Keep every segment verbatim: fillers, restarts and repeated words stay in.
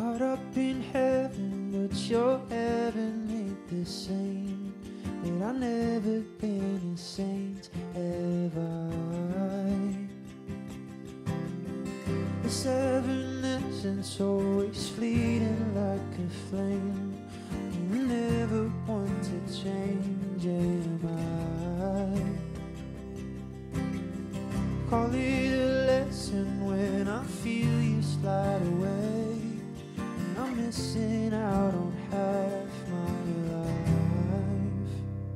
caught up in heaven, but your heaven ain't the same. But I've never been a saint, have I? This evanescence always fleeting like a flame. You never want to change, am I? Call it a lesson when I feel you slide away, and I'm missing out on half my life.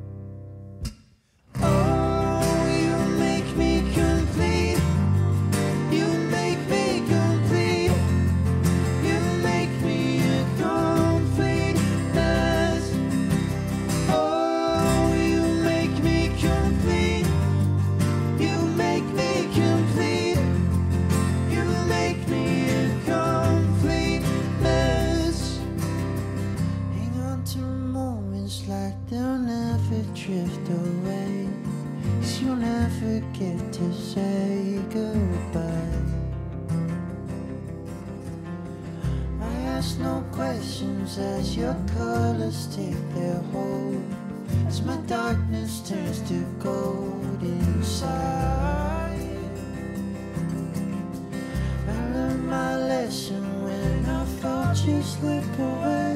Oh, you make me complete. You make me complete. You make me a complete mess. Oh, you make me complete. You make me complete. You make me a complete mess. Hang on to moments like they'll never drift away, 'cause you'll never get to say goodbye. I ask no questions as your colors take their hold, as my darkness turns to gold inside. I learned my lesson when I felt you slip away.